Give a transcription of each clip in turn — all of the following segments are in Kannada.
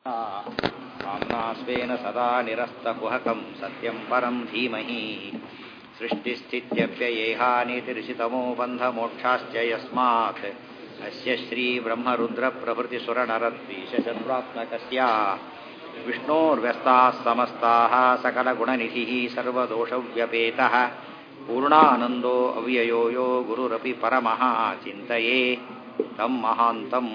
आम्नास्वेन सदा निरस्तकुहकं सत्यं परं धीमहि सृष्टिस्थित्यप्ययेहानितिर्षितमो बन्धमोक्षाश्च यस्मात् अस्य श्रीब्रह्मरुद्रप्रभृतिसुरनरद्वीषशत्रुरात्मकस्य विष्णोर्व्यस्ताः समस्ताः सकलगुणनिधिः सर्वदोषव्यपेतः पूर्णानन्दो अव्ययो यो गुरुरपि परमः चिन्तये तं महान्तम्.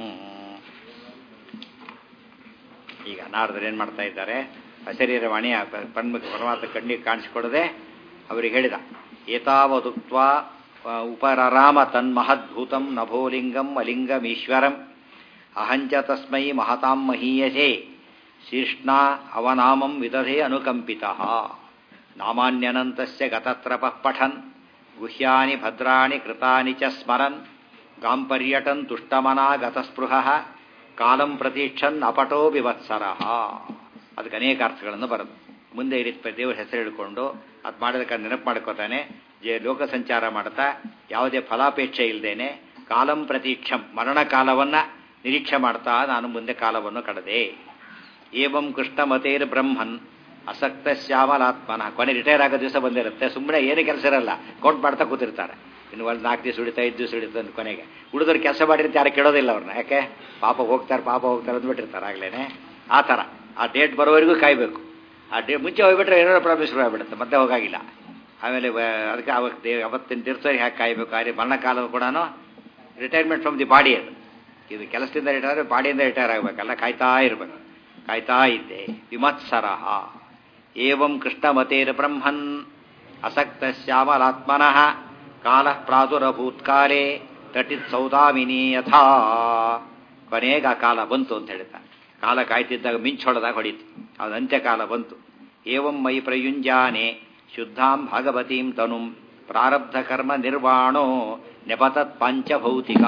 ಈಗ ನಾರದರು ಏನು ಮಾಡ್ತಾ ಇದ್ದಾರೆ, ಅಶರೀರವಾಣಿ ಪರಮಾತ್ಮ ಕಣ್ಣಿಗೆ ಕಾಣಿಸಿಕೊಡದೆ ಅವರಿಗೆ ಹೇಳಿದ, ಏತಾವದುಕ್ತ ಉಪರರಾಮ ತನ್ಮಹದ್ಭೂತಂ ನಭೋಲಿಂಗಂ ಅಲಿಂಗಮೀಶ್ವರಂ ಅಹಂಚ ತಸ್ಮೈ ಮಹತಾಂ ಮಹೀಯಸೇ ಶೀರ್ಷ್ಣಾ ಅವನಾಮಂ ವಿದಧೆ ಅನುಕಂಪಿತಃ ನಾಮಾನ್ಯನಂತಸ್ಯ ಗತತ್ರಪಃ ಪಠನ್ ಗುಹ್ಯಾನಿ ಭದ್ರಾಣಿ ಕೃತಾನಿ ಚ ಸ್ಮರನ್ ಗಾಂಪರ್ಯಟನ್ ತುಷ್ಟಮನಾ ಗತಸ್ಪೃಹಃ ಕಾಲಂ ಪ್ರತೀಕ್ಷನ್ ಅಪಟೋ ವಿವತ್ಸರ. ಅದಕ್ಕೆ ಅನೇಕ ಅರ್ಥಗಳನ್ನು ಬರೋದು. ಮುಂದೆ ಈ ರೀತಿ ದೇವರ ಹೆಸರು ಹಿಡ್ಕೊಂಡು ಅದು ಮಾಡೋದಕ್ಕೆ ನೆನಪು ಮಾಡ್ಕೋತಾನೆ. ಲೋಕ ಸಂಚಾರ ಮಾಡ್ತಾ ಯಾವುದೇ ಫಲಾಪೇಕ್ಷೆ ಇಲ್ಲದೇನೆ ಕಾಲಂ ಪ್ರತೀಕ್ಷಂ ಮರಣ ಕಾಲವನ್ನು ನಿರೀಕ್ಷೆ ಮಾಡ್ತಾ ನಾನು ಮುಂದೆ ಕಾಲವನ್ನು ಕಳೆದೆ. ಏವಂ ಕೃಷ್ಣಮತೇರ್ ಬ್ರಹ್ಮನ್ ಅಸಕ್ತ ಶ್ಯಾಮಲಾತ್ಮನ. ಕೊನೆ ರಿಟೈರ್ ಆಗೋ ದಿವಸ ಬಂದಿರುತ್ತೆ. ಸುಮ್ಮನೆ ಏನು ಕೆಲಸ ಇರಲ್ಲ, ಕೌಂಟ್ ಮಾಡ್ತಾ ಕೂತಿರ್ತಾರೆ. ಇನ್ನು ಒಂದು 4 ದಿವಸ ಉಳಿತಾ 5 ದಿವಸ ಉಳಿತ ಕೊನೆಗೆ ಉಳಿದವ್ರು ಕೆಲಸ ಮಾಡಿರ್ತಾರೆ, ಯಾರು ಕೇಳೋದಿಲ್ಲ ಅವ್ರನ್ನ. ಯಾಕೆ ಪಾಪ ಹೋಗ್ತಾರೆ ಅಂದ್ಬಿಟ್ಟಿರ್ತಾರೆ ಆಗ್ಲೇ. ಆ ಥರ ಆ ಡೇಟ್ ಬರೋವರೆಗೂ ಕಾಯಬೇಕು. ಆ ಮುಂಚೆ ಹೋಗ್ಬಿಟ್ರೆ ಏನೋ ಪ್ರಾಬ್ಲಮ್ ಶುರು ಆಗಿಬಿಡುತ್ತೆ, ಮತ್ತೆ ಹೋಗಾಗಿಲ್ಲ. ಆಮೇಲೆ ಅದಕ್ಕೆ ಅವತ್ತಿನ ದಿವಸ ಹ್ಯಾಕೆ ಕಾಯಬೇಕು. ಆದರೆ ಮರಣಕಾಲ ಕೂಡ ರಿಟೈರ್ಮೆಂಟ್ ಫ್ರಮ್ ದಿ ಬಾಡಿ. ಅದು ಇದು ಕೆಲಸದಿಂದ ರಿಟೈರ್, ಬಾಡಿಯಿಂದ ರಿಟೈರ್ ಆಗಬೇಕಲ್ಲ, ಕಾಯ್ತಾ ಇರಬೇಕು. ಕಾಯ್ತಾ ಇದ್ದೆ. ವಿಮತ್ಸರ ಏವಂ ಕೃಷ್ಣಮತೇರ ಬ್ರಹ್ಮನ್ ಅಸಕ್ತ ಶ್ಯಾಮಲಾತ್ಮನಃ ಕಾಲ ಪ್ರಾದುರಭೂತ್ಕಾಲೇ ತಟಿತ್ ಸೌದಾಮಿನಿ ಯಥಾ. ಕೊನೆಗೆ ಆ ಕಾಲ ಬಂತು ಅಂತ ಹೇಳ್ತಾನೆ. ಕಾಲ ಕಾಯ್ತಿದ್ದಾಗ ಮಿಂಚೊಳದಾಗ ಹೊಡೀತು, ಅದು ಅಂತ್ಯಕಾಲ ಬಂತು. ಏವಂ ಮೈ ಪ್ರಯುಂಜಾನೆ ಶುದ್ಧಾಂ ಭಾಗವತೀಂ ತನುಂ ಪ್ರಾರಬ್ಧ ಕರ್ಮ ನಿರ್ವಾಣೋ ನೆಪತತ್ ಪಂಚಭೌತಿಕ.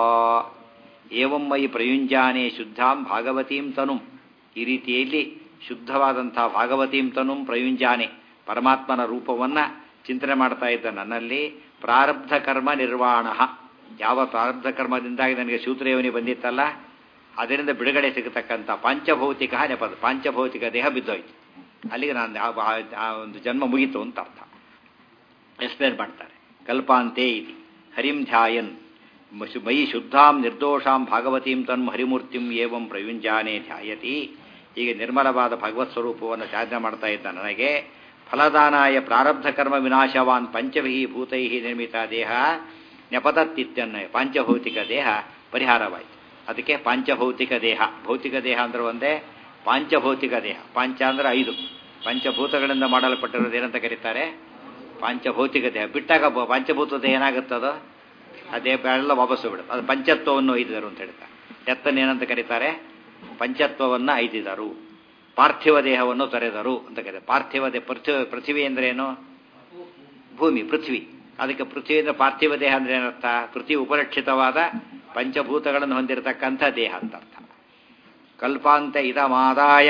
ಏವಂ ಮೈ ಪ್ರಯುಂಜಾನೆ ಶುದ್ಧಾಂ ಭಾಗವತೀಂ ತನುಂ. ಈ ರೀತಿಯಲ್ಲಿ ಶುದ್ಧವಾದಂಥ ಭಾಗವತೀಂ ತನುಂ ಪ್ರಯುಂಜಾನೆ ಪರಮಾತ್ಮನ ರೂಪವನ್ನು ಚಿಂತನೆ ಮಾಡ್ತಾ ಇದ್ದ ನನ್ನಲ್ಲಿ ಪ್ರಾರಬ್ಧ ಕರ್ಮ ನಿರ್ವಾಣ. ಯಾವ ಪ್ರಾರಬ್ಧ ಕರ್ಮದಿಂದಾಗಿ ನನಗೆ ಶೂದ್ರಯೋನಿ ಬಂದಿತ್ತಲ್ಲ, ಅದರಿಂದ ಬಿಡುಗಡೆ ಸಿಗತಕ್ಕಂಥ ಪಂಚಭೌತಿಕ ನೆಪದ. ಪಾಂಚಭೌತಿಕ ದೇಹ ಬಿದ್ದೋಯ್ತು. ಅಲ್ಲಿಗೆ ನಾನು ಆ ಒಂದು ಜನ್ಮ ಮುಗಿತು ಅಂತ ಅರ್ಥ. ಎಕ್ಸ್ಪ್ಲೇನ್ ಮಾಡ್ತಾರೆ. ಕಲ್ಪಾಂತೆ ಇತಿ ಹರಿಂ ಧ್ಯಾಯನ್ ಮೈ ಶುದ್ಧಾಂ ನಿರ್ದೋಷಾಂ ಭಾಗವತೀಂ ತನ್ ಹರಿಮೂರ್ತಿಂ ಏವಂ ಪ್ರಯುಂಜಾನೆ ಧ್ಯಾಯತಿ. ಹೀಗೆ ನಿರ್ಮಲವಾದ ಭಗವತ್ ಸ್ವರೂಪವನ್ನು ಧ್ಯಾನ ಮಾಡ್ತಾ ಇದ್ದ ನನಗೆ ಫಲದಾನಾಯ ಪ್ರಾರಬ್ಧ ಕರ್ಮ ವಿನಾಶವಾನ್ ಪಂಚಭಿ ಭೂತೈ ನಿರ್ಮಿತ ದೇಹ ನೆಪತತ್ತಿತ್ಯನ್ವಯ. ಪಾಂಚಭೌತಿಕ ದೇಹ ಪರಿಹಾರವಾಯಿತು. ಅದಕ್ಕೆ ಪಾಂಚಭೌತಿಕ ದೇಹ. ಭೌತಿಕ ದೇಹ ಅಂದ್ರೆ ಒಂದೇ, ಪಾಂಚಭೌತಿಕ ದೇಹ. ಪಾಂಚ ಅಂದ್ರೆ 5 ಪಂಚಭೂತಗಳಿಂದ ಮಾಡಲ್ಪಟ್ಟಿರೋದು ಏನಂತ ಕರೀತಾರೆ, ಪಾಂಚಭೌತಿಕ ದೇಹ. ಬಿಟ್ಟಾಗ ಪಂಚಭೂತ ದೇಹ ಏನಾಗುತ್ತದೋ ಅದೇ ಎಲ್ಲ ವಾಪಸ್ಸು ಬಿಡುತ್ತೆ. ಅದು ಪಂಚತ್ವವನ್ನು ಐದಿದರು ಅಂತ ಹೇಳ್ತಾರೆ. ಎತ್ತನ್ನೇನಂತ ಕರೀತಾರೆ, ಪಂಚತ್ವವನ್ನು ಐದಿದರು. ಪಾರ್ಥಿವ ದೇಹವನ್ನು ತೊರೆದರು ಅಂತ ಕರೀತಾರೆ. ಪಾರ್ಥಿವ ದೇಹ ಪೃಥ್ವಿ ಅಂದ್ರೆ ಏನು, ಭೂಮಿ ಪೃಥ್ವಿ. ಅದಕ್ಕೆ ಪೃಥ್ವಿ ಅಂದ್ರೆ ಪಾರ್ಥಿವ ದೇಹ ಅಂದ್ರೆ ಏನರ್ಥ, ಪೃಥ್ವಿ ಉಪಲಕ್ಷಿತವಾದ ಪಂಚಭೂತಗಳನ್ನು ಹೊಂದಿರತಕ್ಕಂಥ ದೇಹ ಅಂತ ಅರ್ಥ. ಕಲ್ಪಾಂತ ಇದಮಾದಾಯ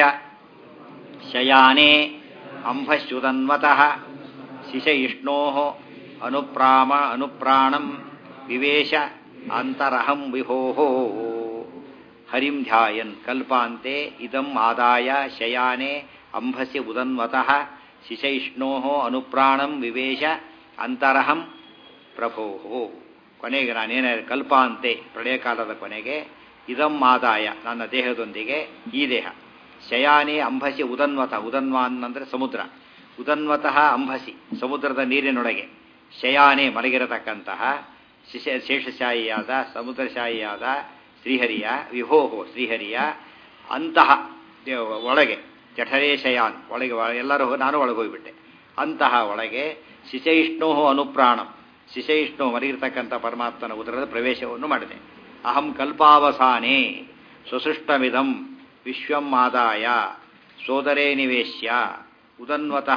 ಶಯಾನೆ ಅಂಭಶ್ಯುತನ್ವತಃ ಶಿಶಯಿಷ್ಣೋ ಅನುಪ್ರಾಣಂ ವಿವೇಶ ಅಂತರಹಂ ವಿಭೋಹೋ. ಹರಿಂ ಧ್ಯಾಯನ್ ಕಲ್ಪಾಂತೆ ಇದಂ ಆದಾಯ ಶಯಾನೆ ಅಂಭಸಿ ಉದನ್ವತಃ ಶಿಶೈಷ್ಣೋ ಅನುಪ್ರಾಣಂ ವಿವೇಶ ಅಂತರಹಂ ಪ್ರಭೋ. ಕೊನೆಗೆ ನಾನೇನ ಕಲ್ಪಾಂತೆ ಪ್ರಳಯ ಕಾಲದ ಕೊನೆಗೆ ಇದಂ ಆದಾಯ ನನ್ನ ದೇಹದೊಂದಿಗೆ ಈ ದೇಹ ಶಯಾನೆ ಅಂಭಸಿ ಉದನ್ವತ. ಉದನ್ವಾನ್ ಅಂದರೆ ಸಮುದ್ರ. ಉದನ್ವತಃ ಅಂಭಸಿ ಸಮುದ್ರದ ನೀರಿನೊಳಗೆ. ಶಯಾನೆ ಮಲಗಿರತಕ್ಕಂತಹ ಶೇಷಶಾಹಿಯಾದ ಸಮುದ್ರಶಾಹಿಯಾದ ಶ್ರೀಹರಿಯ ವಿಭೋಹೋ ಶ್ರೀಹರಿಯ ಅಂತಹ ಒಳಗೆ ಜಠರೇ ಶಯಾನ್ ಒಳಗೆ ಎಲ್ಲರೂ ನಾನು ಒಳಗೆ ಹೋಗಿಬಿಟ್ಟೆ. ಅಂತಹ ಒಳಗೆ ಶಿಶೈಷ್ಣೋ ಅನುಪ್ರಾಣಂ ಶಿಶೈಷ್ಣು ಮಲಗಿರ್ತಕ್ಕಂಥ ಪರಮಾತ್ಮನ ಉದರದ ಪ್ರವೇಶವನ್ನು ಮಾಡಿದೆ. ಅಹಂ ಕಲ್ಪಾವಸಾನೆ ಸ್ವಸೃಷ್ಟಮಿದಂ ವಿಶ್ವಂ ಆದಾಯ ಸೋದರೇ ನಿವೇಶ್ಯ ಉದನ್ವತಃ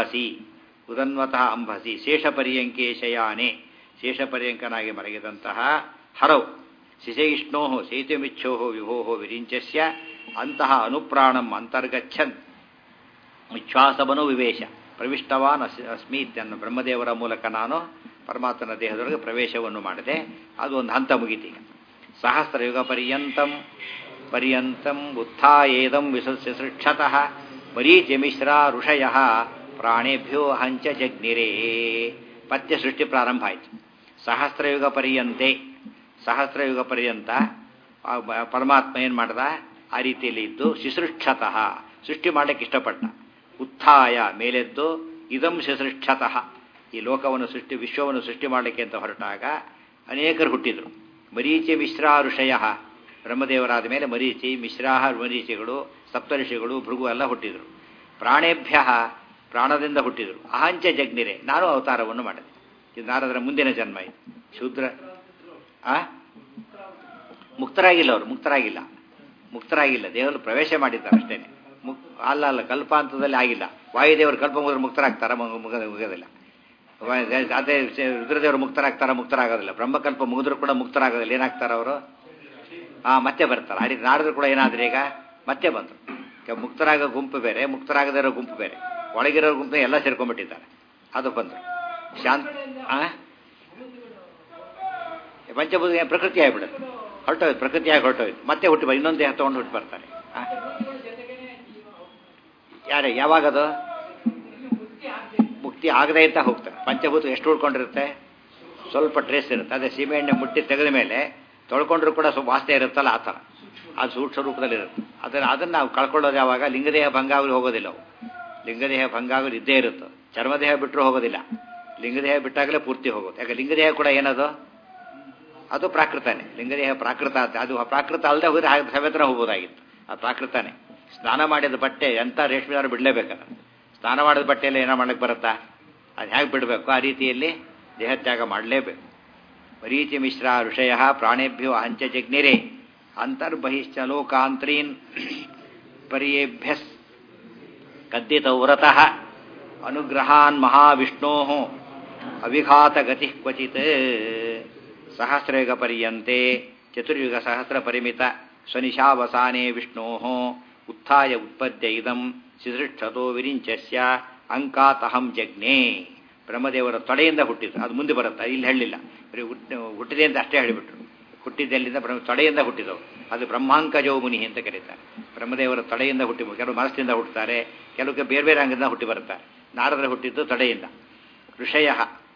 ಅಂಭಸಿ ಶೇಷಪರ್ಯಂಕೆ ಶಯಾನೆ. ಶೇಷಪರ್ಯಂಕನಾಗಿ ಮಲಗಿದಂತಹ ಹರವು ಶಿಶೈಷ್ಣೋ ಶೈತ್ಯಮಿಚ್ಛೋ ವಿಭೋ ವಿರಿಂಚಸ್ಯ ಅಂತಹ ಅನುಪ್ರಾಣಂ ಅಂತರ್ಗಚ್ಚನ್ ಉಚ್ಛ್ವಾಸವನು ವಿವೇಶ ಪ್ರವಿಷ್ಟವಾನ್ ಅಸ್ಮಿ ಇತ್ಯನ್ನು ಬ್ರಹ್ಮದೇವರ ಮೂಲಕ ನಾನು ಪರಮಾತ್ಮನ ದೇಹದೊಳಗೆ ಪ್ರವೇಶವನ್ನು ಮಾಡಿದೆ. ಅದು ಒಂದು ಹಂತ ಮುಗಿತೀಗ. ಸಹಸ್ರಯುಗ ಪರ್ಯಂತಂ ಪರ್ಯಂತಂ ಉತ್ಥಾಯೇದಂ ವಿಸೃಕ್ಷತಃ ಮರೀಚಿಮಿಶ್ರಾ ಋಷಯಃ ಪ್ರಾಣೇಭ್ಯೋ ಹಂಚ ಜಗ್ನಿರೇ. ಪತ್ಯ ಸೃಷ್ಟಿ ಪ್ರಾರಂಭ ಆಯಿತು. ಸಹಸ್ರಯುಗ ಪರ್ಯಂತ ಪರಮಾತ್ಮ ಏನು ಮಾಡ್ದ, ಆ ರೀತಿಯಲ್ಲಿ ಇದ್ದು ಶಿಸೃಕ್ಷತಃ ಸೃಷ್ಟಿ ಮಾಡಲಿಕ್ಕೆ ಇಷ್ಟಪಟ್ಟ. ಉತ್ಥಾಯ ಮೇಲೆದ್ದು ಇದಂ ಶಿಸೃಕ್ಷತಃ ಈ ಲೋಕವನ್ನು ಸೃಷ್ಟಿ ವಿಶ್ವವನ್ನು ಸೃಷ್ಟಿ ಮಾಡಲಿಕ್ಕೆ ಅಂತ ಹೊರಟಾಗ ಅನೇಕರು ಹುಟ್ಟಿದರು. ಮರೀಚಿ ಮಿಶ್ರಾ ಋಷಯ ಬ್ರಹ್ಮದೇವರಾದ ಮೇಲೆ ಮರೀಚಿ ಮಿಶ್ರಾ ಮರೀಚಿಗಳು ಸಪ್ತಋಷಿಗಳು ಭೃಗು ಎಲ್ಲ ಹುಟ್ಟಿದರು. ಪ್ರಾಣೇಭ್ಯ ಪ್ರಾಣದಿಂದ ಹುಟ್ಟಿದರು. ಅಹಂಚ ಜಗ್ನಿರೆ ನಾನು ಅವತಾರವನ್ನು ಮಾಡಿದೆ. ಇದು ನಾರದರ ಮುಂದಿನ ಜನ್ಮ. ಇದು ಶೂದ್ರ ಮುಕ್ತರಾಗಿಲ್ಲ. ಅವರು ಮುಕ್ತರಾಗಿಲ್ಲ ದೇವರು ಪ್ರವೇಶ ಮಾಡಿದ್ದಾರೆ ಅಷ್ಟೇನೆ. ಅಲ್ಲ ಕಲ್ಪಾಂತದಲ್ಲಿ ಆಗಿಲ್ಲ. ವಾಯುದೇವರು ಕಲ್ಪ ಮುಗಿದ್ರೆ ಮುಕ್ತರಾಗ್ತಾರ? ಮುಗೋದಿಲ್ಲ. ಅದೇ ರುದ್ರದೇವರು ಮುಕ್ತರಾಗೋದಿಲ್ಲ. ಬ್ರಹ್ಮಕಲ್ಪ ಮುಗಿದ್ರು ಕೂಡ ಮುಕ್ತರಾಗೋದಿಲ್ಲ. ಏನಾಗ್ತಾರ ಅವರು? ಮತ್ತೆ ಬರ್ತಾರೆ. ಆ ರೀತಿ ನಾರದ್ರು ಕೂಡ ಏನಾದ್ರೆ ಈಗ ಮತ್ತೆ ಬಂದರು. ಮುಕ್ತರಾಗೋ ಗುಂಪು ಬೇರೆ, ಮುಕ್ತರಾಗದೇ ಇರೋ ಗುಂಪು ಬೇರೆ. ಒಳಗಿರೋ ಗುಂಪು ಎಲ್ಲ ಸೇರ್ಕೊಂಡ್ಬಿಟ್ಟಿದ್ದಾರೆ. ಅದು ಬಂದರು. ಶಾಂತ ಪಂಚಭೂತ ಪ್ರಕೃತಿ ಆಗಿಬಿಡುತ್ತೆ. ಹೊರಟೋಯ್ತು, ಪ್ರಕೃತಿಯಾಗಿ ಹೊರಟೋಯ್ತು. ಮತ್ತೆ ಹುಟ್ಟಿ ಇನ್ನೊಂದು ದೇಹ ತೊಗೊಂಡು ಹುಟ್ಟು ಬರ್ತಾರೆ. ಯಾವಾಗದು ಮುಕ್ತಿ ಆಗದೇ ಅಂತ ಹೋಗ್ತಾರೆ. ಪಂಚಭೂತ ಎಷ್ಟು ಉಳ್ಕೊಂಡಿರುತ್ತೆ? ಸ್ವಲ್ಪ ಟ್ರೇಸ್ ಇರುತ್ತೆ. ಅದೇ ಸೀಮೆಎಣ್ಣೆ ಮುಟ್ಟಿ ತೆಗೆದ ಮೇಲೆ ತೊಳ್ಕೊಂಡ್ರು ಕೂಡ ಸ್ವಲ್ಪ ವಾಸನೆ ಇರುತ್ತಲ್ಲ, ಆ ಥರ ಅದು ಸೂಕ್ಷ್ಮ ರೂಪದಲ್ಲಿ ಇರುತ್ತೆ. ಅದನ್ನು ನಾವು ಕಳ್ಕೊಳ್ಳೋದು ಯಾವಾಗ? ಲಿಂಗದೇಹ ಭಂಗಾಗಲಿ ಹೋಗೋದಿಲ್ಲ. ಅವು ಲಿಂಗದೇಹ ಭಂಗಾಗಲಿ ಇದ್ದೇ ಇರುತ್ತೆ. ಚರ್ಮದೇಹ ಬಿಟ್ಟರು ಹೋಗೋದಿಲ್ಲ. ಲಿಂಗದೇಹ ಬಿಟ್ಟಾಗಲೇ ಪೂರ್ತಿ ಹೋಗೋದು. ಯಾಕೆ ಲಿಂಗದೇಹ ಕೂಡ ಏನದು? ಅದು ಪ್ರಾಕೃತನೇ. ಲಿಂಗದೇಹ ಪ್ರಾಕೃತ ಅಂತ. ಅದು ಪ್ರಾಕೃತ ಅಲ್ಲದೆ ಹೋದರೆ ಸವೇತ್ರ ಹೋಗೋದಾಗಿತ್ತು. ಅದು ಪ್ರಾಕೃತನೇ. ಸ್ನಾನ ಮಾಡಿದ ಬಟ್ಟೆ ಎಂಥ ರೇಷ್ಮೆದಾರು ಬಿಡಲೇಬೇಕಲ್ಲ. ಸ್ನಾನ ಮಾಡಿದ ಬಟ್ಟೆಯಲ್ಲಿ ಏನೋ ಮಾಡ್ಲಿಕ್ಕೆ ಬರುತ್ತಾ? ಅದು ಹೇಗೆ ಬಿಡಬೇಕು? ಆ ರೀತಿಯಲ್ಲಿ ದೇಹತ್ಯಾಗ ಮಾಡಲೇಬೇಕು. ಮರೀಚಿ ಮಿಶ್ರಾ ಋಷಯ ಪ್ರಾಣೇಭ್ಯೋ ಅಹಂಚ ಜಗ್ನಿರೇ ಅಂತರ್ಬಹಿಶ್ಚ ಲೋಕಾಂತ್ರೀನ್ ಪರ್ಯೇಭ್ಯಸ್ ಕದ್ದಿತೌ ವ್ರತಃ ಅನುಗ್ರಹಾನ್ ಮಹಾವಿಷ್ಣೋ ಅವಿಘಾತ ಗತಿ ಕ್ವಚಿತ್. ಸಹಸ್ರಯುಗ ಪರ್ಯಂತೆ ಚತುರ್ಯುಗ ಸಹಸ್ರ ಪರಿಮಿತ ಸ್ವನಿಶಾವಸಾನೆ ವಿಷ್ಣೋ ಉತ್ಥಾಯ ಉತ್ಪದ್ಯ ಇದಂ ಶಿಸೃಕ್ಷತೋ ವಿರಿಂಚಸ್ಯ ಅಂಕಾತಹಂ ಜಗ್ನೇ. ಬ್ರಹ್ಮದೇವರ ತೊಡೆಯಿಂದ ಹುಟ್ಟಿದ್ರು. ಅದು ಮುಂದೆ ಬರುತ್ತೆ, ಇಲ್ಲಿ ಹೇಳಲಿಲ್ಲ. ಹುಟ್ಟಿದೆ ಅಂತ ಅಷ್ಟೇ ಹೇಳಿಬಿಟ್ರು. ಹುಟ್ಟಿದ್ದೆಲ್ಲಿಂದ? ತೊಡೆಯಿಂದ ಹುಟ್ಟಿದವು. ಅದು ಬ್ರಹ್ಮಾಂಕಜೋ ಮುನಿ ಅಂತ ಕರೀತಾರೆ. ಬ್ರಹ್ಮದೇವರ ತೊಡೆಯಿಂದ ಹುಟ್ಟಿ, ಕೆಲವು ಮನಸ್ಸಿಂದ ಹುಟ್ಟುತ್ತಾರೆ, ಕೆಲವು ಬೇರೆ ಬೇರೆ ಅಂಗದಿಂದ ಹುಟ್ಟಿ ಬರುತ್ತಾರೆ. ನಾರದರ ಹುಟ್ಟಿದ್ದು ತೊಡೆಯಿಂದ. ಋಷಯ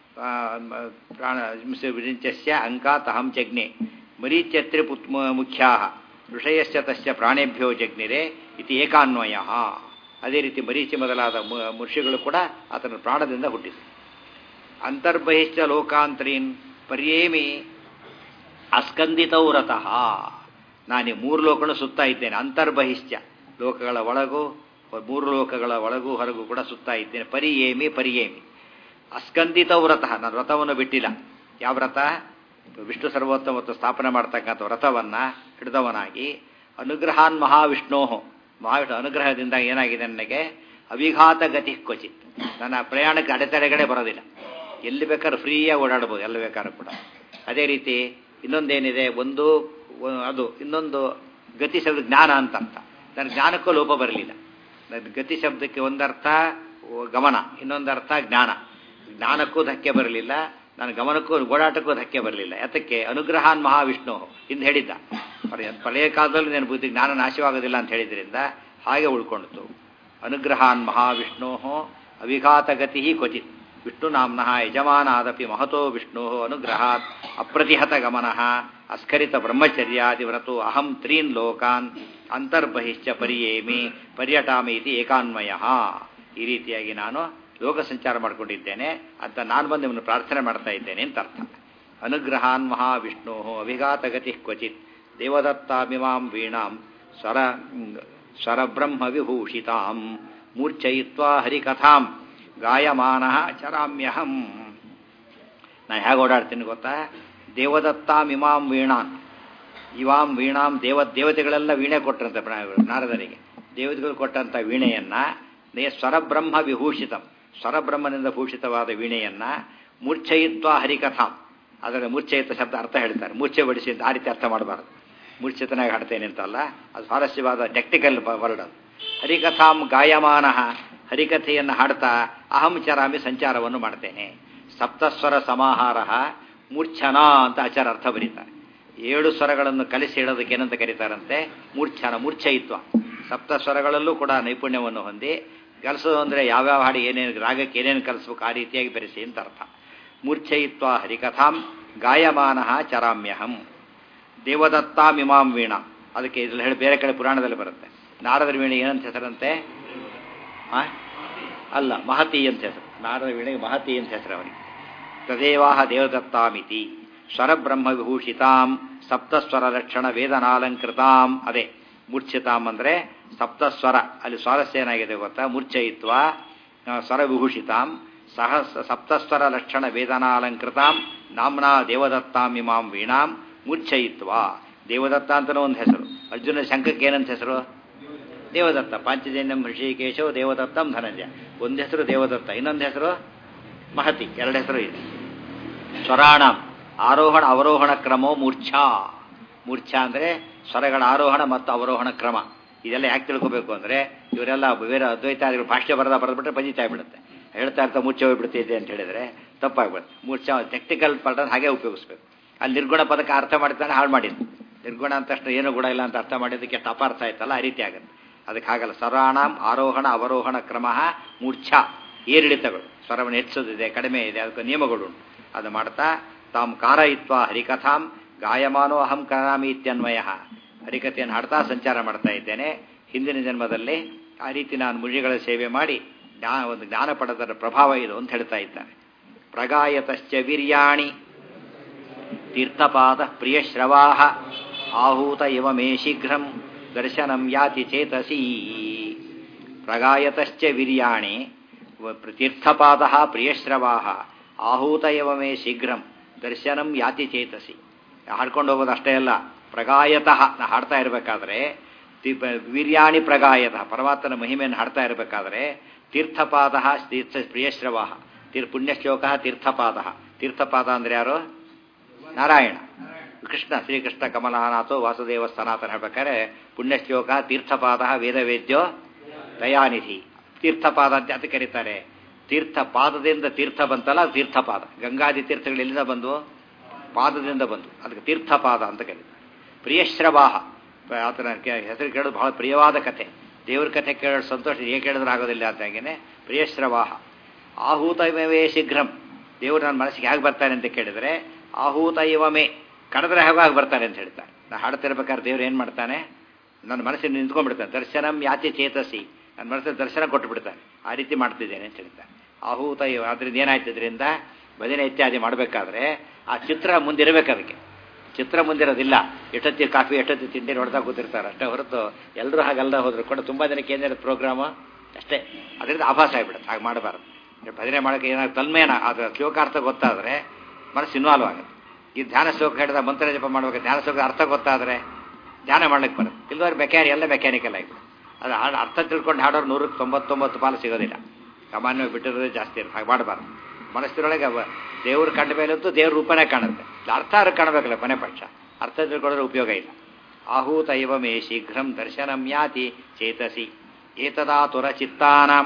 ಪ್ರಾಣ ವಿರಿಂಚಸ್ಯ ಅಂಕಾತಹಂ ಜಗ್ನೆ ಮರೀಚ್ಯತ್ರಿ ಮುಖ್ಯಾ ಋಷಯಶ್ಚ ತಸ್ಯ ಪ್ರಾಣೇಭ್ಯೋ ಜಗ್ನಿರೆ ಇತಿ ಏಕಾನ್ವಯ. ಅದೇ ರೀತಿ ಮರೀಚಿ ಮೊದಲಾದ ಋಷಿಗಳು ಕೂಡ ಆತನ ಪ್ರಾಣದಿಂದ ಹುಟ್ಟಿದರು. ಅಂತರ್ಬಹಿಶ್ಚ ಲೋಕಾಂತರೀನ್ ಪರ್ಯೇಮಿ ಅಸ್ಕಂದಿತೌ ರಥಃ. ನಾನು ಮೂರು ಲೋಕಗಳು ಸುತ್ತಾ ಇದ್ದೇನೆ. ಅಂತರ್ಬಹಿಶ್ಚ ಲೋಕಗಳ ಒಳಗೂ, ಮೂರು ಲೋಕಗಳ ಒಳಗೂ ಹೊರಗೂ ಕೂಡ ಸುತ್ತಾ ಇದ್ದೇನೆ. ಪರಿಯೇಮಿ ಅಸ್ಕಂದಿತೌ ವ್ರತಃ. ನಾನು ವ್ರತವನ್ನು ಬಿಟ್ಟಿಲ್ಲ. ಯಾವ ವ್ರತ? ವಿಷ್ಣು ಸರ್ವೋತ್ತಮತ್ವ ಸ್ಥಾಪನೆ ಮಾಡ್ತಕ್ಕಂಥ ವ್ರತವನ್ನು ಹಿಡಿದವನಾಗಿ ಅನುಗ್ರಹಾನ್ ಮಹಾವಿಷ್ಣೋ ಮಹಾವಿಷ್ಣು ಅನುಗ್ರಹದಿಂದ ಏನಾಗಿದೆ, ನನಗೆ ಅವಿಘಾತ ಗತಿ ಕ್ವಚಿತ್. ನನ್ನ ಪ್ರಯಾಣಕ್ಕೆ ಅಡೆತಡೆಗಳೇ ಬರೋದಿಲ್ಲ. ಎಲ್ಲಿ ಬೇಕಾದ್ರೂ ಫ್ರೀಯಾಗಿ ಓಡಾಡ್ಬೋದು, ಎಲ್ಲಿ ಬೇಕಾದ್ರೂ ಕೂಡ. ಅದೇ ರೀತಿ ಇನ್ನೊಂದೇನಿದೆ, ಅದು ಇನ್ನೊಂದು ಗತಿ ಶಬ್ದ ಜ್ಞಾನ ಅಂತ ಅರ್ಥ. ನನ್ನ ಜ್ಞಾನಕ್ಕೂ ಲೋಪ ಬರಲಿಲ್ಲ. ನನ್ನ ಗತಿ ಶಬ್ದಕ್ಕೆ ಒಂದರ್ಥ ಗಮನ, ಇನ್ನೊಂದರ್ಥ ಜ್ಞಾನ. ಜ್ಞಾನಕ್ಕೂ ಧಕ್ಕೆ ಬರಲಿಲ್ಲ, ನನ್ನ ಗಮನಕ್ಕೂ ಓಡಾಟಕ್ಕೂ ಧಕ್ಕೆ ಬರಲಿಲ್ಲ. ಯಾತಕ್ಕೆ? ಅನುಗ್ರಹಾನ್ ಮಹಾವಿಷ್ಣು ಹಿಂದೆ ಹೇಳಿದ್ದ. ಪಳೆಯ ಕಾಲದಲ್ಲಿ ನನ್ನ ಬುದ್ಧಿ ಜ್ಞಾನ ನಾಶವಾಗೋದಿಲ್ಲ ಅಂತ ಹೇಳಿದ್ರಿಂದ ಹಾಗೆ ಉಳ್ಕೊಂಡಿತು. ಅನುಗ್ರಹಾನ್ ಮಹಾವಿಷ್ಣೋ ಅವಿಘಾತಗತಿ ಕ್ವಚಿತ್. ವಿಷ್ಣು ನಾಮ್ನಃ ಯಜಮಾನಾದಪಿ ಮಹತೋ ವಿಷ್ಣೋ ಅನುಗ್ರಹಾತ್ ಅಪ್ರತಿಹತ ಗಮನಃ ಅಸ್ಖರಿತ ಬ್ರಹ್ಮಚರ್ಯಾದಿ ವ್ರತೋ ಅಹಂ ತ್ರೀನ್ ಲೋಕಾನ್ ಅಂತರ್ಬಹಿಶ್ಚ ಪರಿಯೇಮಿ ಪರ್ಯಟಾಮಿ ಇತಿ ಏಕಾನ್ವಯ. ಈ ರೀತಿಯಾಗಿ ನಾನು ಲೋಕ ಸಂಚಾರ ಮಾಡಿಕೊಂಡಿದ್ದೇನೆ ಅಂತ ನಾನು ಬಂದು ನಿಮ್ಮನ್ನು ಪ್ರಾರ್ಥನೆ ಮಾಡ್ತಾ ಇದ್ದೇನೆ ಅಂತ ಅರ್ಥ. ಅನುಗ್ರಹಾನ್ ಮಹಾವಿಷ್ಣೋ ಅವಿಘಾತಗತಿ ಕ್ವಚಿತ್ ದೇವದತ್ತಾಮಿಮಾಂ ವೀಣಾಂ ಸ್ವರಬ್ರಹ್ಮ ವಿಭೂಷಿತಾಂ ಮೂರ್ಛಯಿತ್ವಾ ಹರಿಕಥಾಂ ಗಾಯಮಾನಃ ಚರಾಮ್ಯಹಂ. ನಾನು ಹೇಗೆ ಓಡಾಡ್ತೀನಿ ಗೊತ್ತಾ? ದೇವದತ್ತಾಮಿಮಾಂ ವೀಣಾನ್, ಇವಾಂ ವೀಣಾಂ ದೇವತೆಗಳೆಲ್ಲ ವೀಣೆ ಕೊಟ್ಟರಂತೆ ನಾರದರಿಗೆ. ದೇವತೆಗಳು ಕೊಟ್ಟಂಥ ವೀಣೆಯನ್ನು ಸ್ವರಬ್ರಹ್ಮ ವಿಭೂಷಿತಂ, ಸ್ವರಬ್ರಹ್ಮನಿಂದ ಭೂಷಿತವಾದ ವೀಣೆಯನ್ನ ಮೂರ್ಛಯಿತ್ವ ಹರಿಕಥಾಂ. ಅದರ ಮೂರ್ಛಯಿತ ಶಬ್ದ ಅರ್ಥ ಹೇಳ್ತಾರೆ. ಮೂರ್ಛೆ ಬಡಿಸಿ ಅಂತ ಆ ರೀತಿ ಅರ್ಥ ಮಾಡಬಾರ್ದು. ಮೂರ್ಛಿತನಾಗಿ ಹಾಡ್ತೇನೆ ಅಂತಲ್ಲ, ಅದು ಸ್ವಾರಸ್ಯವಾದ ಟೆಕ್ನಿಕಲ್ ವರ್ಡ್ ಅದು. ಹರಿಕಥಾಂ ಗಾಯಮಾನಃ, ಹರಿಕಥೆಯನ್ನು ಹಾಡ್ತಾ ಅಹಂ ಚರಾಮಿ ಸಂಚಾರವನ್ನು ಮಾಡ್ತೇನೆ. ಸಪ್ತಸ್ವರ ಸಮಾಹಾರ ಮೂರ್ಛನಾ ಅಂತ ಆಚಾರ ಅರ್ಥ ಬರೀತಾರೆ. 7 ಸ್ವರಗಳನ್ನು ಕಲಿಸಿ ಹೇಳೋದಕ್ಕೆ ಏನಂತ ಕರೀತಾರಂತೆ? ಮೂರ್ಛಾನ, ಮೂರ್ಛಯಿತ್ವ. ಸಪ್ತ ಸ್ವರಗಳಲ್ಲೂ ಕೂಡ ನೈಪುಣ್ಯವನ್ನು ಹೊಂದಿ ಕಲಿಸೋದು ಅಂದರೆ ಯಾವ್ಯಾವ ಹಾಡು ಏನೇನು ರಾಗಕ್ಕೆ ಏನೇನು ಕಲಿಸ್ಬೇಕು ಆ ರೀತಿಯಾಗಿ ಬೆರೆಸಿ ಅಂತ ಅರ್ಥ. ಮೂರ್ಛಯಿತ್ವ ಹರಿಕಥಾಂ ಗಾಯಮಾನ ಚರಾಮ್ಯಹಂ ದೇವದತ್ತಾಮಿಮಾಂ ವೀಣಾ. ಅದಕ್ಕೆ ಇದ್ರಲ್ಲಿ ಹೇಳಿ ಬೇರೆ ಕಡೆ ಪುರಾಣದಲ್ಲಿ ಬರುತ್ತೆ. ನಾರದರ ವೀಣೆ ಏನಂತ ಹೆಸರಂತೆ? ಅಲ್ಲ, ಮಹತಿ ಅಂತ ಹೆಸರು. ನಾರದ ವೀಣೆಗೆ ಮಹತಿ ಅಂತ ಹೆಸರು ಅವನಿಗೆ. ತದೇವಾಹ ದೇವದತ್ತಾಮಿತಿ ಸ್ವರಬ್ರಹ್ಮ ವಿಭೂಷಿತಾಂ ಸಪ್ತಸ್ವರ ಲಕ್ಷಣ ವೇದನಾಲಂಕೃತಾಂ. ಅದೇ ಮೂರ್ಛಿತಾಂ ಅಂದರೆ ಸಪ್ತಸ್ವರ. ಅಲ್ಲಿ ಸ್ವಾರಸ್ಯ ಏನಾಗಿದೆ ಗೊತ್ತಾ? ಮೂರ್ಛಯಿತ್ವ ಸ್ವರ ವಿಭೂಷಿತಾಂ ಸಪ್ತಸ್ವರ ಲಕ್ಷಣ ವೇದನಾಲಂಕೃತಾಂ ನಾಮ್ನಾ ದೇವದತ್ತಾಮಿಮಾಂ ವೀಣಾಂ ಮೂರ್ಛಯಿತ್ವ. ದೇವದತ್ತ ಅಂತಲೂ ಒಂದು ಹೆಸರು. ಅರ್ಜುನ ಶಂಖಕ್ಕೆ ಏನಂತ ಹೆಸರು? ದೇವದತ್ತ. ಪಾಂಚಜನ್ಯಂ ಋಷಿಕೇಶೋ ದೇವದತ್ತಂ ಧನಂಜಯ. ಒಂದು ಹೆಸರು ದೇವದತ್ತ, ಇನ್ನೊಂದು ಹೆಸರು ಮಹತಿ. 2 ಹೆಸರು ಇದೆ. ಸ್ವರಾಣಂ ಆರೋಹಣ ಅವರೋಹಣ ಕ್ರಮೋ ಮೂರ್ಛಾ. ಮೂರ್ಛಾ ಅಂದರೆ ಸ್ವರಗಳ ಆರೋಹಣ ಮತ್ತು ಅವರೋಹಣ ಕ್ರಮ. ಇದೆಲ್ಲ ಯಾಕೆ ತಿಳ್ಕೋಬೇಕು ಅಂದರೆ ಇವರೆಲ್ಲ ಬೇರೆ ಅದ್ವೈತಾದಿಗಳು ಭಾಷ್ಯ ಬರೆದ್ಬಿಟ್ರೆ ಪಂಜಿತ ಆಗಿಬಿಡುತ್ತೆ. ಹೇಳ್ತಾ ಇರ್ತಾ ಮೂರ್ಛೆ ಹೋಗ್ಬಿಡ್ತಿದೆ ಅಂತ ಹೇಳಿದರೆ ತಪ್ಪಾಗ್ಬಿಡುತ್ತೆ. ಮೂರ್ಛಾ ಟೆಕ್ನಿಕಲ್ ಪಾರ್ಟ್ ಹಾಗೆ ಉಪಯೋಗಿಸ್ಬೇಕು. ಅಲ್ಲಿ ನಿರ್ಗುಣ ಪದಕ್ಕೆ ಅರ್ಥ ಮಾಡ್ತಾನೆ ಹಾಳು ಮಾಡಿದ್ದು. ನಿರ್ಗುಣ ಅಂತ ಅಷ್ಟು ಏನೂ ಗುಣ ಇಲ್ಲ ಅಂತ ಅರ್ಥ ಮಾಡಿದ್ದಕ್ಕೆ ಎಷ್ಟು ಅಪಾರ್ಥ ಆಯ್ತಲ್ಲ, ಆ ರೀತಿ ಆಗುತ್ತೆ. ಅದಕ್ಕೆ ಹಾಗಲ್ಲ. ಸ್ವರಾಣಾಂ ಆರೋಹಣ ಅವರೋಹಣ ಕ್ರಮ ಮೂರ್ಛಾ. ಏರಿಳಿತಗಳು, ಸ್ವರವನ್ನು ಹೆಚ್ಚೋದಿದೆ ಕಡಿಮೆ ಇದೆ, ಅದಕ್ಕೆ ನಿಯಮಗಳು. ಅದು ಮಾಡ್ತಾ ತಾಂ ಕಾರಯಿತ್ವ ಹರಿಕಥಾಂ ಗಾಯಮಾನೋ ಅಹಂ ಕರಾಮಿ ಇತ್ಯನ್ವಯ. ಹರಿಕಥೆಯನ್ನು ಹಾಡ್ತಾ ಸಂಚಾರ ಮಾಡ್ತಾ ಇದ್ದೇನೆ. ಹಿಂದಿನ ಜನ್ಮದಲ್ಲಿ ಆ ರೀತಿ ನಾನು ಮುನಿಗಳ ಸೇವೆ ಮಾಡಿ ಒಂದು ಜ್ಞಾನ ಪಡೆದರ ಪ್ರಭಾವ ಇದು ಅಂತ ಹೇಳ್ತಾ ಇದ್ದಾರೆ. ಪ್ರಗಾಯತಶ್ಚ ವೀರ್ಯಾಣಿ ತೀರ್ಥಪಾದ ಪ್ರಿಯಶ್ರವಾ ಆಹೂತ ಇವ ಮೇ ಶೀಘ್ರಂ ದರ್ಶನಂ ಯಾತಿ ಚೇತಸಿ. ಪ್ರಗಾಯತಶ್ಚ ವೀರ್ಯಾಣಿ ತೀರ್ಥಪಾದ ಪ್ರಿಯಶ್ರವಾ ಆಹೂತ ಇವ ಮೇ ಶೀಘ್ರಂ ದರ್ಶನಂ ಯಾತಿ ಚೇತಸಿ. ಹಾಡ್ಕೊಂಡು ಹೋಗೋದು ಅಷ್ಟೇ ಅಲ್ಲ, ಪ್ರಗಾಯತಃ ನಾ ಹಾಡ್ತಾ ಇರಬೇಕಾದ್ರೆ ವೀರ್ಯಾಣಿ ಪ್ರಗಾಯತಃ ಪರಮಾತ್ಮನ ಮಹಿಮೆಯನ್ನು ಹಾಡ್ತಾ ಇರಬೇಕಾದ್ರೆ ತೀರ್ಥಪಾದ ತೀರ್ಥ ಪ್ರಿಯಶ್ರವಾ ಪುಣ್ಯಶ್ಲೋಕ ತೀರ್ಥಪಾದ. ತೀರ್ಥಪಾದ ಅಂದರೆ ಯಾರು? ನಾರಾಯಣ ಕೃಷ್ಣ. ಶ್ರೀಕೃಷ್ಣ ಕಮಲನಾಥೋ ವಾಸುದೇವ ಸನಾತನ ಹೇಳ್ಬೇಕಾದ್ರೆ ಪುಣ್ಯಶ್ಲೋಕ ತೀರ್ಥಪಾದ ವೇದವೇದ್ಯೋ ದಯಾನಿಧಿ. ತೀರ್ಥಪಾದ ಅಂತ ಅದು ಕರೀತಾರೆ. ತೀರ್ಥಪಾದದಿಂದ ತೀರ್ಥ ಬಂತಲ್ಲ, ತೀರ್ಥಪಾದ. ಗಂಗಾದಿ ತೀರ್ಥಗಳು ಎಲ್ಲಿಂದ ಬಂದು? ಪಾದದಿಂದ ಬಂದು. ಅದಕ್ಕೆ ತೀರ್ಥಪಾದ ಅಂತ ಕರೀತಾರೆ. ಪ್ರಿಯಶ್ರವಾಹ ಆತನ ಹೆಸರು ಕೇಳೋದು ಬಹಳ ಪ್ರಿಯವಾದ ಕಥೆ. ದೇವ್ರ ಕಥೆ ಕೇಳೋದು ಸಂತೋಷ, ಹೇಗೆ ಕೇಳಿದ್ರೆ ಆಗೋದಿಲ್ಲ ಅಂತ ಹಾಗೇನೆ ಪ್ರಿಯಶ್ರವಾಹ. ಆಹೂತ ಇವೇ ಶೀಘ್ರಂ. ದೇವರು ನನ್ನ ಮನಸ್ಸಿಗೆ ಹೇಗೆ ಬರ್ತಾನೆ ಅಂತ ಕೇಳಿದರೆ ಆಹೂತ ಇವಮೇ ಕರೆದ್ರೆ ಹೇಗಾಗಿ ಬರ್ತಾನೆ ಅಂತ ಹೇಳ್ತಾರೆ. ನಾ ಹಾಡ್ತಿರ್ಬೇಕಾದ್ರೆ ದೇವ್ರು ಏನು ಮಾಡ್ತಾನೆ? ನನ್ನ ಮನಸ್ಸಿನ ನಿಂತ್ಕೊಂಡ್ಬಿಡ್ತಾನೆ. ದರ್ಶನಂ ಯಾತಿ ಚೇತಸಿ, ನನ್ನ ಮನಸ್ಸಿನ ದರ್ಶನ ಕೊಟ್ಟು ಬಿಡ್ತಾನೆ. ಆ ರೀತಿ ಮಾಡ್ತಿದ್ದೇನೆ ಅಂತ ಹೇಳ್ತಾನೆ. ಆಹೂತ ಇವ. ಅದರಿಂದ ಏನಾಯ್ತು? ಇದರಿಂದ ಭಜನೆ ಇತ್ಯಾದಿ ಮಾಡಬೇಕಾದ್ರೆ ಆ ಚಿತ್ರ ಮುಂದಿರಬೇಕು. ಅದಕ್ಕೆ ಚಿತ್ರ ಮುಂದಿರೋದಿಲ್ಲ. ಎಷ್ಟೊತ್ತಿ ಕಾಫಿ ಎಷ್ಟೊತ್ತಿ ತಿಂಡಿ ನೋಡ್ತಾ ಕೂತಿರ್ತಾರೆ ಅಷ್ಟೇ ಹೊರತು ಎಲ್ಲರೂ ಹಾಗೆಲ್ಲ ಹೋದ್ರು ಕೂಡ ತುಂಬ ಜನಕ್ಕೆ ಏನಿರೋದು ಪ್ರೋಗ್ರಾಮು ಅಷ್ಟೇ. ಅದರಿಂದ ಆಭಾಸ ಆಗಿಬಿಡುತ್ತೆ. ಹಾಗೆ ಮಾಡಬಾರ್ದು. ಭಜನೆ ಮಾಡೋಕ್ಕೆ ಏನಾದ್ರು ತನ್ಮೇನ ಅದರ ಶ್ಲೋಕಾರ್ಥ ಗೊತ್ತಾದರೆ ಮನಸ್ಸು ಇನ್ವಾಲ್ವ್ ಆಗುತ್ತೆ. ಈ ಧ್ಯಾನ ಶ್ಲೋಕ ಹೇಳಿದ ಮಂತ್ರ ಜಪ ಮಾಡ್ಬೇಕು. ಧ್ಯಾನ ಶ್ಲೋಕ ಅರ್ಥ ಗೊತ್ತಾದರೆ ಧ್ಯಾನ ಮಾಡ್ಲಿಕ್ಕೆ ಬರುತ್ತೆ. ಇಲ್ಲದವ್ರು ಎಲ್ಲ ಮೆಕ್ಯಾನಿಕಲ್ ಆಗಿಬಿಡುತ್ತೆ. ಅದು ಅರ್ಥ ತಿಳ್ಕೊಂಡು ಹಾಡೋರು 199 ಪಾಲು ಸಿಗೋದಿಲ್ಲ. ಸಾಮಾನ್ಯವಾಗಿ ಬಿಟ್ಟಿರೋದೇ ಜಾಸ್ತಿ ಇರುತ್ತೆ. ಹಾಗೆ ಮಾಡಬಾರ್ದು. ಮನಸ್ಸಿನೊಳಗೆ ದೇವ್ರು ಕಂಡ ಮೇಲಂತೂ ದೇವ್ರ ರೂಪನೇ ಕಾಣುತ್ತೆ. ಅರ್ಥ ಅವ್ರು ಕಾಣಬೇಕಲ್ಲ ಕೊನೆ ಪಕ್ಷ. ಅರ್ಥ ತಿಳ್ಕೊಂಡ್ರೆ ಉಪಯೋಗ ಇಲ್ಲ. ಆಹೂತ ಇವ ಮೇ ಶೀಘ್ರಂ ದರ್ಶನಂ ಯಾತಿ ಚೇತಸಿ ಏತದಾತುರ ಚಿತ್ತಾನಾಂ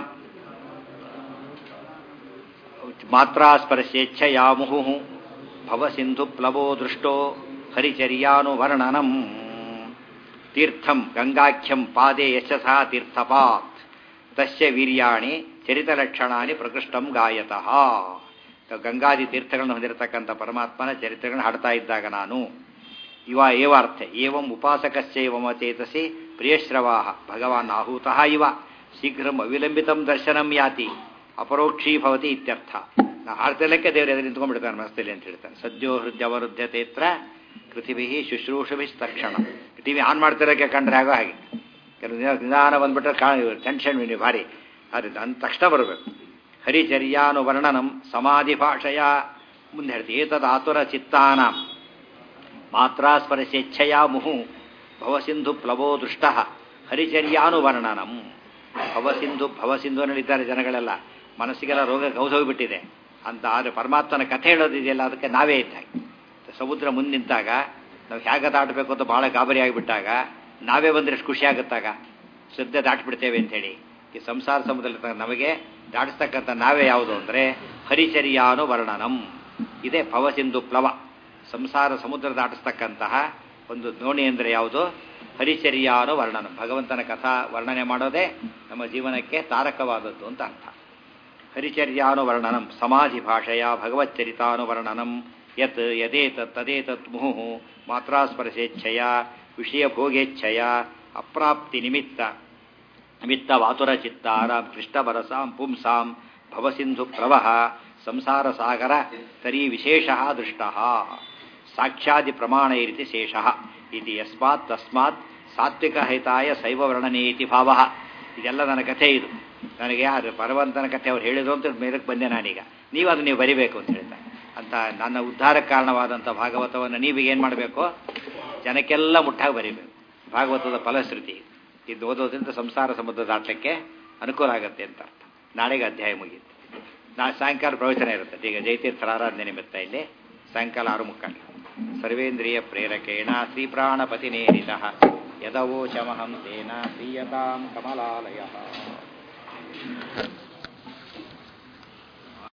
ಮಾತ್ರಾ ಸ್ಪರ್ಶೇಚ್ಛಯಾ ಮುಹುಃ ಭವ ಸಿಂಧು ಪ್ಲವೋ ದೃಷ್ಟೋ ಹರಿಚರ್ಯಾನುವರ್ಣನಂ ತೀರ್ಥಂ ಗಂಗಾಖ್ಯಂ ಪಾದೇ ಯಶಸಾ ತೀರ್ಥಪಾತ್ ತಸ್ಯ ವೀರ್ಯಾಣಿ ಚರಿತಲಕ್ಷಣಾನಿ ಪ್ರಕೃಷ್ಟಂ ಗಾಯತಃ. ಗಂಗಾದಿ ತೀರ್ಥಗಳನ್ನು ಹೊಂದಿರತಕ್ಕಂಥ ಪರಮಾತ್ಮನ ಚರಿತ್ರೆಗಳನ್ನು ಹಾಡ್ತಾ ಇದ್ದಾಗ ನಾನು ಇವ ಏವಾರ್ಥೆ ಏವಂ ಉಪಾಸಕಶ್ಚೈವಮ ಚೇತಸಿ ಪ್ರಿಯಶ್ರವಾ ಭಗವಾನ್ ಆಹೂತಃ ಇವ ಶೀಘ್ರಂ ಅವಿಲಂಬಿತಂ ದರ್ಶನಂ ಯಾತಿ ಅಪರೋಕ್ಷೀ ಭವತಿ ಇತ್ಯರ್ಥ. ನಾ ಹಾಡ್ತಿಲ್ಲಕ್ಕೆ ದೇವರು ಎದುರು ನಿಂತ್ಕೊಂಡ್ಬಿಡ್ತಾನೆ ಮನಸ್ಸಲ್ಲಿ ಅಂತ ಹೇಳ್ತಾನೆ. ಸದ್ಯೋ ಹೃದಯವರುದ್ಧತೇತ್ರ ಪೃಥಿವಿ ಶುಶ್ರೂಷಭಿ ತಕ್ಷಣ. ಟಿವಿ ಆನ್ ಮಾಡ್ತಿರೋಕ್ಕೆ ಕಂಡ್ರೆ ಆಗೋ ಹಾಗೆ. ಕೆಲವು ನಿಧಾನ ಬಂದ್ಬಿಟ್ರೆ ಟೆನ್ಷನ್ ಭಾರಿ. ಅದು ಅಂದ ತಕ್ಷಣ ಬರಬೇಕು. ಹರಿಚರ್ಯಾನುವರ್ಣನಂ ಸಮಾಧಿ ಭಾಷೆಯ ಮುಂದೆ ಹೇಳ್ತೀವಿ. ಏತದ್ ಆತುರ ಚಿತ್ತಾನಾಂ ಮಾತ್ರಾ ಸ್ಪರ್ಶೇಚ್ಛೆಯ ಮುಹು ಭವಸಿಂಧು ಪ್ಲವೋ ದೃಷ್ಟ ಹರಿಚರ್ಯಾನುವರ್ಣನಂ. ಭವಸಿಂಧುನಲ್ಲಿದ್ದಾರೆ ಜನಗಳೆಲ್ಲ. ಮನಸ್ಸಿಗೆಲ್ಲ ರೋಗ ಗೌಸೋಗಿಬಿಟ್ಟಿದೆ ಅಂತ. ಆದರೆ ಪರಮಾತ್ಮನ ಕಥೆ ಹೇಳೋದಿದೆಯಲ್ಲ, ಅದಕ್ಕೆ ನಾವೇ ಇದ್ದಾಗ ಸಮುದ್ರ ಮುಂದೆ ನಿಂತಾಗ ನಾವು ಹೇಗೆ ದಾಟಬೇಕು ಅಂತ ಭಾಳ ಗಾಬರಿ ಆಗಿಬಿಟ್ಟಾಗ ನಾವೇ ಬಂದರೆ ಎಷ್ಟು ಖುಷಿ ಆಗುತ್ತಾಗ. ಶ್ರದ್ಧೆ ದಾಟಿಬಿಡ್ತೇವೆ ಅಂಥೇಳಿ. ಈ ಸಂಸಾರ ಸಮುದ್ರದಲ್ಲಿ ನಮಗೆ ದಾಟಿಸ್ತಕ್ಕಂಥ ನಾವೇ ಯಾವುದು ಅಂದರೆ ಹರಿಚರ್ಯಾನುವರ್ಣನಂ. ಇದೇ ಭವಸಿಂಧು ಪ್ಲವ. ಸಂಸಾರ ಸಮುದ್ರ ದಾಟಿಸ್ತಕ್ಕಂತಹ ಒಂದು ದೋಣಿ ಅಂದರೆ ಯಾವುದು? ಹರಿಚರ್ಯಾನು ವರ್ಣನ, ಭಗವಂತನ ಕಥಾ ವರ್ಣನೆ ಮಾಡೋದೇ ನಮ್ಮ ಜೀವನಕ್ಕೆ ತಾರಕವಾದದ್ದು ಅಂತ ಅರ್ಥ. ಹರಿಚರ್ಯಾನು ವರ್ಣನಂ ಸಮಾಧಿ ಭಾಷೆಯ ಭಗವಚ್ಚರಿತಾನುವರ್ಣನಂ ಯತ್ ಯದೇತತ್ ತದೇತತ್ ಮುಹು ಮಾತ್ರಾಸ್ಪರ್ಶೇಚ್ಛಯ ವಿಷಯಭೋಗೇಚ್ಛಯ ಅಪ್ರಾಪ್ತಿ ನಿಮಿತ್ತ ವಾತುರ ಚಿತ್ತಾರ ಕೃಷ್ಣಬರಸಾಂ ಪುಂಸಾಂ ಭವಸಿಂಧು ಪ್ರವಹ ಸಂಸಾರ ಸಾಗರ ತರಿ ವಿಶೇಷ ದೃಷ್ಟ ಸಾಕ್ಷಾದಿ ಪ್ರಮಾಣೈರಿತಿ ಶೇಷ ಇತಿ ಯಸ್ಮಾತ್ ತಸ್ಮಾತ್ ಸಾತ್ವಿಕ ಹಿತಾಯ ಶೈವ ವರ್ಣನೆ ಇತಿ ಭಾವ. ಇದೆಲ್ಲ ನನ್ನ ಕಥೆ. ಇದು ನನಗೆ ಯಾರು ಭಗವಂತನ ಕಥೆ ಅವ್ರು ಹೇಳಿದ್ರು ಅಂತ ಮೇಲಕ್ಕೆ ಬಂದೆ ನಾನೀಗ. ನೀವು ಅದನ್ನು ನೀವು ಬರಿಬೇಕು ಅಂತ ಹೇಳ್ತಾರೆ. ಅಂತ ನನ್ನ ಉದ್ಧಾರಕ್ಕೆ ಕಾರಣವಾದಂಥ ಭಾಗವತವನ್ನು ನೀವೀಗೇನು ಮಾಡಬೇಕು? ಜನಕ್ಕೆಲ್ಲ ಮುಟ್ಟಾಗಿ ಬರಿಬೇಕು. ಭಾಗವತದ ಫಲಶ್ರುತಿ ಇದು ಓದೋದ್ರಿಂದ ಸಂಸಾರ ಸಮುದ್ರ ದಾಟಲಿಕ್ಕೆ ಅನುಕೂಲ ಆಗುತ್ತೆ ಅಂತ ಅರ್ಥ. ನಾಳೆಗೆ ಅಧ್ಯಾಯ ಮುಗಿಯುತ್ತೆ. ನಾಳೆ ಸಾಯಂಕಾಲ ಪ್ರವಚನ ಇರುತ್ತೆ. ಈಗ ಜಯತೀರ್ಥರ ಆರಾಧನೆ ನಿಮಿತ್ತ ಇಲ್ಲಿ ಸಾಯಂಕಾಲ 6:30 ಸರ್ವೇಂದ್ರಿಯ ಪ್ರೇರಕೇಣ ಶ್ರೀಪ್ರಾಣಪತಿನೇರಿತಃ ಯದವೋಚಮಹಂ ತೇನ ಪ್ರೀಯತಾಂ ಕಮಲಾಲಯಃ.